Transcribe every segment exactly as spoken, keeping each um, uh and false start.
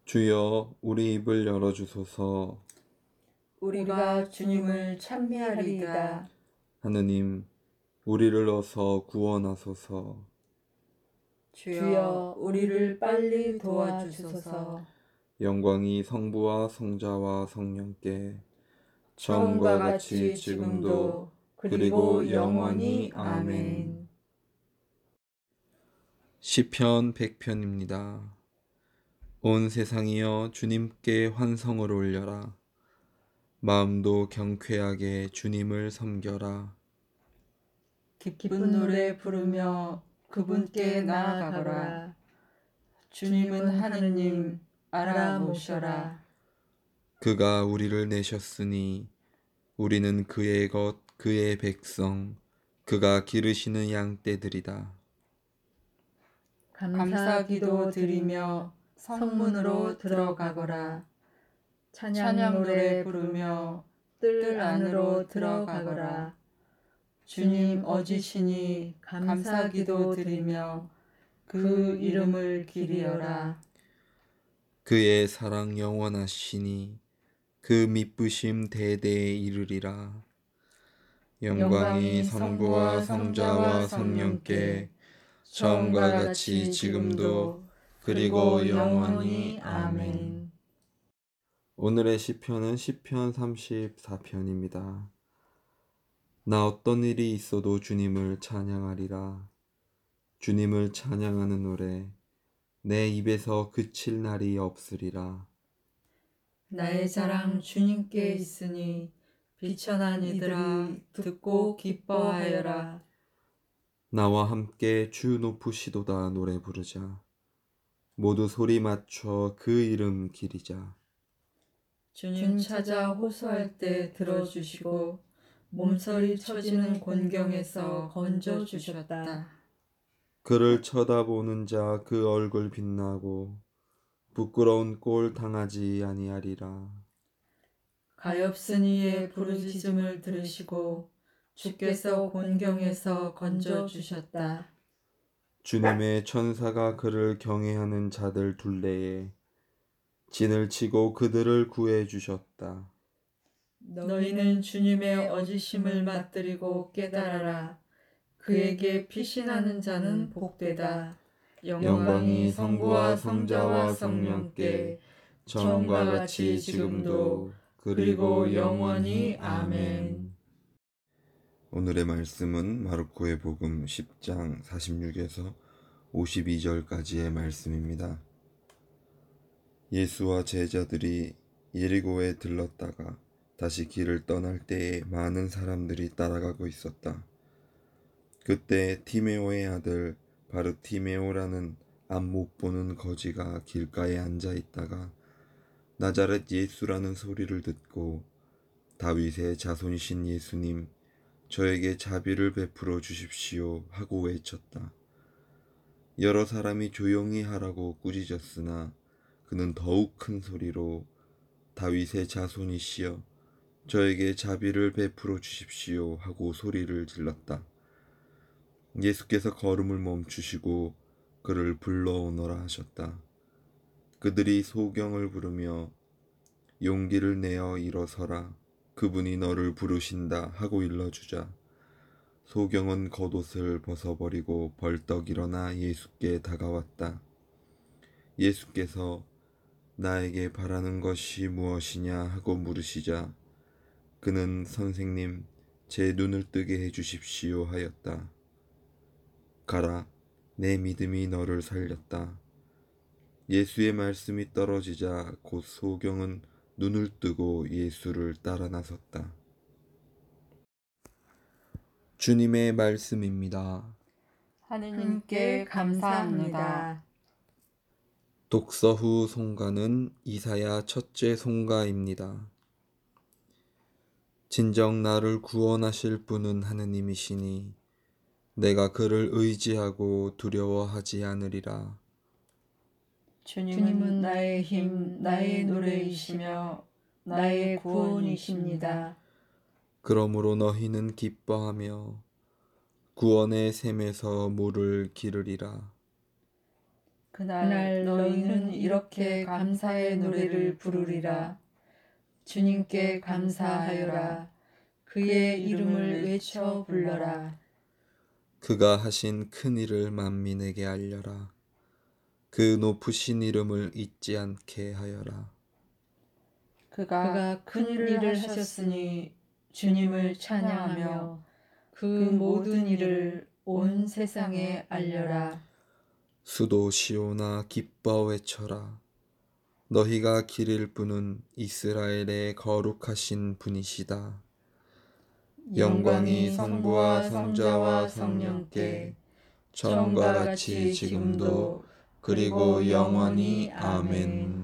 주여, 우리 입을 열어주소서. 우리가 주님을 찬미하리이다. 하느님, 우리를 어서 구원하소서. 주여, 우리를 빨리 도와주소서. 영광이 성부와 성자와 성령께 처음과 같이 지금도 그리고 영원히 아멘. 시편 백 편입니다. 온 세상이여 주님께 환성을 올려라. 마음도 경쾌하게 주님을 섬겨라. 기쁜 노래 부르며 그분께 나아가거라. 주님은 하느님 알아보셔라. 그가 우리를 내셨으니 우리는 그의 것, 그의 백성, 그가 기르시는 양떼들이다. 감사기도 드리며 성문으로 들어가거라. 찬양 노래 부르며 뜰 안으로 들어가거라. 주님 어지시니 감사기도 드리며 그 이름을 기리어라. 그의 사랑 영원하시니 그 미쁘심 대대에 이르리라. 영광이 성부와 성자와 성령께 처음과 같이 지금도 그리고 영원히 아멘. 오늘의 시편은 시편 삼십사 편입니다. 나 어떤 일이 있어도 주님을 찬양하리라. 주님을 찬양하는 노래 내 입에서 그칠 날이 없으리라. 나의 자랑 주님께 있으니 비천한 이들아 듣고 기뻐하여라. 나와 함께 주 높으시도다 노래 부르자. 모두 소리 맞춰 그 이름 기리자. 주님 찾아 호소할 때 들어주시고 몸서리 쳐지는 곤경에서 건져주셨다. 그를 쳐다보는 자 그 얼굴 빛나고 부끄러운 꼴 당하지 아니하리라. 가엾은 이의 부르짖음을 들으시고 주께서 곤경에서 건져주셨다. 주님의 천사가 그를 경외하는 자들 둘레에 진을 치고 그들을 구해 주셨다. 너희는 주님의 어지심을 맛들이고 깨달아라. 그에게 피신하는 자는 복되다. 영광이 성부와 성자와 성령께 처음과 같이 지금도 그리고 영원히 아멘. 오늘의 말씀은 마르코의 복음 십 장 사십육에서 오십이 절까지의 말씀입니다. 예수와 제자들이 예리고에 들렀다가 다시 길을 떠날 때에 많은 사람들이 따라가고 있었다. 그때 티메오의 아들 바르티메오라는 앞 못 보는 거지가 길가에 앉아 있다가 나자렛 예수라는 소리를 듣고 다윗의 자손이신 예수님, 저에게 자비를 베풀어 주십시오 하고 외쳤다. 여러 사람이 조용히 하라고 꾸짖었으나 그는 더욱 큰 소리로 다윗의 자손이시여 저에게 자비를 베풀어 주십시오 하고 소리를 질렀다. 예수께서 걸음을 멈추시고 그를 불러오너라 하셨다. 그들이 소경을 부르며 용기를 내어 일어서라 그분이 너를 부르신다 하고 일러주자 소경은 겉옷을 벗어버리고 벌떡 일어나 예수께 다가왔다. 예수께서 나에게 바라는 것이 무엇이냐 하고 물으시자 그는 선생님 제 눈을 뜨게 해주십시오 하였다. 가라 내 믿음이 너를 살렸다. 예수의 말씀이 떨어지자 곧 소경은 눈을 뜨고 예수를 따라 나섰다. 주님의 말씀입니다. 하느님께 감사합니다. 독서 후 송가는 이사야 첫째 송가입니다. 진정 나를 구원하실 분은 하느님이시니 내가 그를 의지하고 두려워하지 않으리라. 주님은 나의 힘, 나의 노래이시며 나의 구원이십니다. 그러므로 너희는 기뻐하며 구원의 샘에서 물을 기르리라. 그날 너희는 이렇게 감사의 노래를 부르리라. 주님께 감사하여라. 그의 이름을 외쳐 불러라. 그가 하신 큰 일을 만민에게 알려라. 그 높으신 이름을 잊지 않게 하여라. 그가 큰 일을 하셨으니 주님을 찬양하며 그 모든 일을 온 세상에 알려라. 수도 시온아 기뻐 외쳐라. 너희가 기릴 분은 이스라엘의 거룩하신 분이시다. 영광이 성부와 성자와 성령께 처음과 같이 지금도 그리고 영원히 아멘.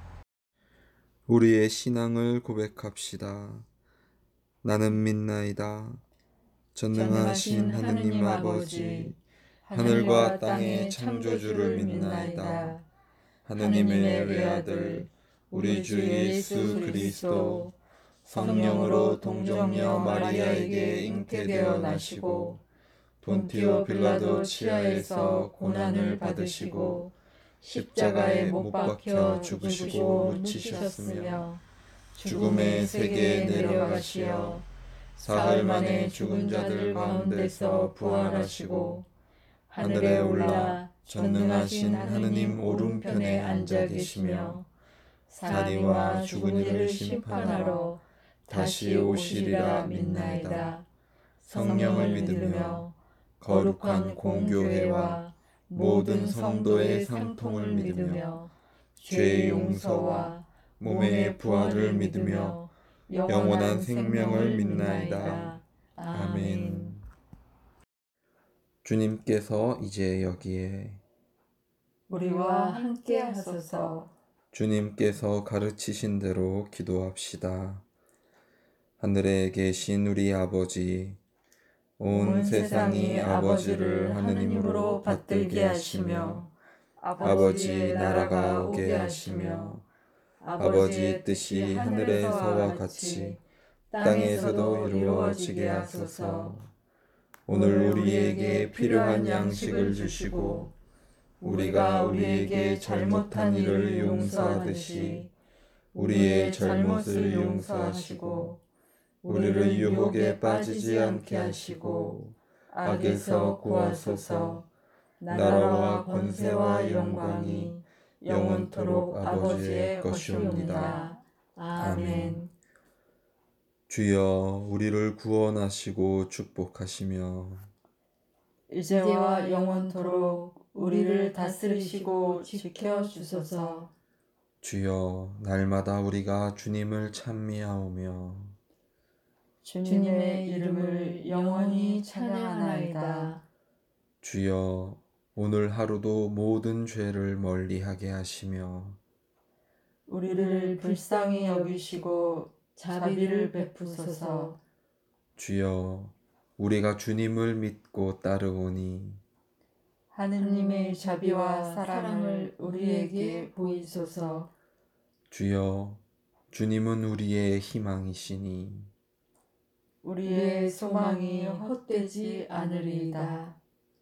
우리의 신앙을 고백합시다. 나는 믿나이다. 전능하신 하느님 아버지, 하늘과 땅의 창조주를 믿나이다. 하느님의 외아들 우리 주 예수 그리스도 성령으로 동정녀 마리아에게 잉태되어 나시고 본티오 빌라도 치하에서 고난을 받으시고 십자가에 못 박혀 죽으시고 묻히셨으며 죽음의 세계에 내려가시어 사흘 만에 죽은 자들 가운데서 부활하시고 하늘에 올라 전능하신 하느님 오른편에 앉아 계시며 사리와 죽은 이를 심판하러 다시 오시리라 믿나이다. 성령을 믿으며 거룩한 공교회와 모든 성도의 상통을 믿으며 죄의 용서와 몸의 부활을 믿으며 영원한 생명을 믿나이다. 아멘. 주님께서 이제 여기에 우리와 함께 하소서. 주님께서 가르치신 대로 기도합시다. 하늘에 계신 우리 아버지, 온 세상이 아버지를 하느님으로 받들게 하시며 아버지의 나라가 오게 하시며 아버지의 뜻이 하늘에서와 같이 땅에서도 이루어지게 하소서. 오늘 우리에게 필요한 양식을 주시고 우리가 우리에게 잘못한 일을 용서하듯이 우리의 잘못을 용서하시고 우리를 유혹에 빠지지 않게 하시고 악에서 구하소서. 나라와 권세와 영광이 영원토록 아버지의 것이옵니다. 아멘. 주여 우리를 구원하시고 축복하시며 이제와 영원토록 우리를 다스리시고 지켜주소서. 주여 날마다 우리가 주님을 찬미하오며 주님의 이름을 영원히 찬양하나이다. 주여 오늘 하루도 모든 죄를 멀리하게 하시며 우리를 불쌍히 여기시고 자비를 베푸소서. 주여 우리가 주님을 믿고 따르오니 하느님의 자비와 사랑을 우리에게 보이소서. 주여 주님은 우리의 희망이시니 우리의 소망이 헛되지 않으리이다.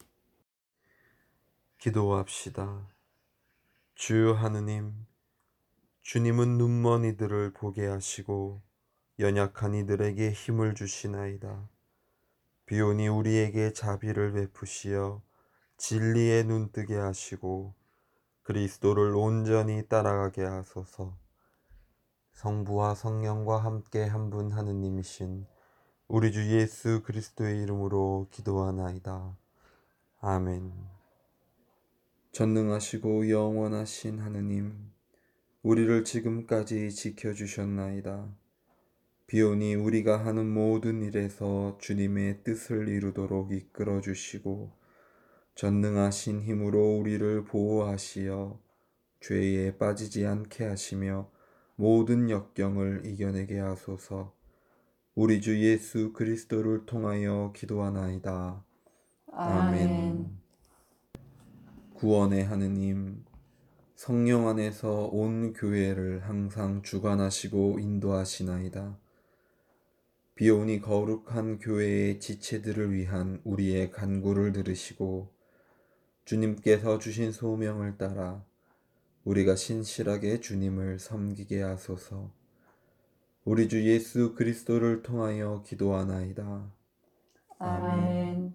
기도합시다. 주 하느님, 주님은 눈먼 이들을 보게 하시고 연약한 이들에게 힘을 주시나이다. 비오니 우리에게 자비를 베푸시어 진리에 눈뜨게 하시고 그리스도를 온전히 따라가게 하소서. 성부와 성령과 함께 한 분 하느님이신 우리 주 예수 그리스도의 이름으로 기도하나이다. 아멘. 전능하시고 영원하신 하느님, 우리를 지금까지 지켜주셨나이다. 비오니 우리가 하는 모든 일에서 주님의 뜻을 이루도록 이끌어 주시고 전능하신 힘으로 우리를 보호하시어 죄에 빠지지 않게 하시며 모든 역경을 이겨내게 하소서. 우리 주 예수 그리스도를 통하여 기도하나이다. 아멘. 구원의 하느님, 성령 안에서 온 교회를 항상 주관하시고 인도하시나이다. 비오니 거룩한 교회의 지체들을 위한 우리의 간구를 들으시고 주님께서 주신 소명을 따라 우리가 신실하게 주님을 섬기게 하소서. 우리 주 예수 그리스도를 통하여 기도하나이다. 아멘.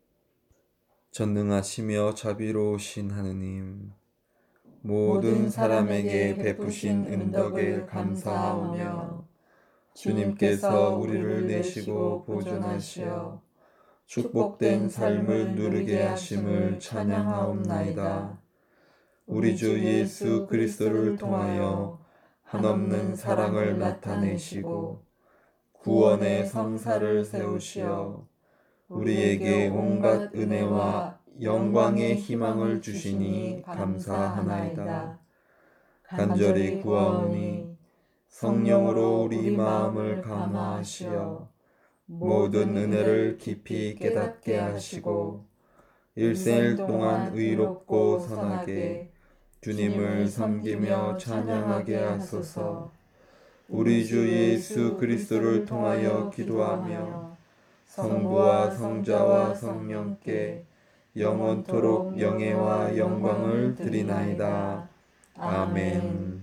전능하시며 자비로우신 하느님, 모든 사람에게 베푸신 은덕을 감사하며 주님께서 우리를 내시고 보존하시어 축복된 삶을 누리게 하심을 찬양하옵나이다. 우리 주 예수 그리스도를 통하여 한없는 사랑을 나타내시고 구원의 성사를 세우시어 우리에게 온갖 은혜와 영광의 희망을 주시니 감사하나이다. 간절히 구하오니 성령으로 우리 마음을 감화하시어 모든 은혜를 깊이 깨닫게 하시고 일생일 동안 의롭고 선하게 주님을 섬기며 찬양하게 하소서. 우리 주 예수 그리스도를 통하여 기도하며 성부와 성자와 성령께 영원토록 명예와 영광을 드리나이다. 아멘.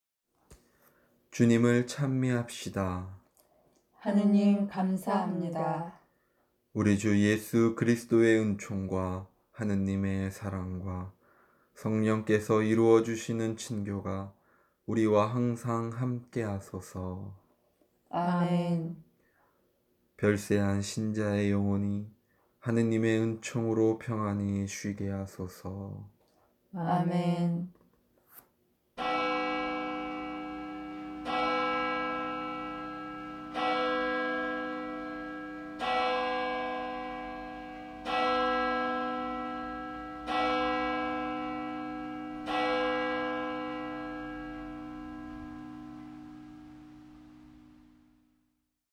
주님을 찬미합시다. 하느님 감사합니다. 우리 주 예수 그리스도의 은총과 하느님의 사랑과 성령께서 이루어 주시는 친교가 우리와 항상 함께 하소서. 아멘. 별세한 신자의 영혼이 하느님의 은총으로 평안히 쉬게 하소서. 아멘.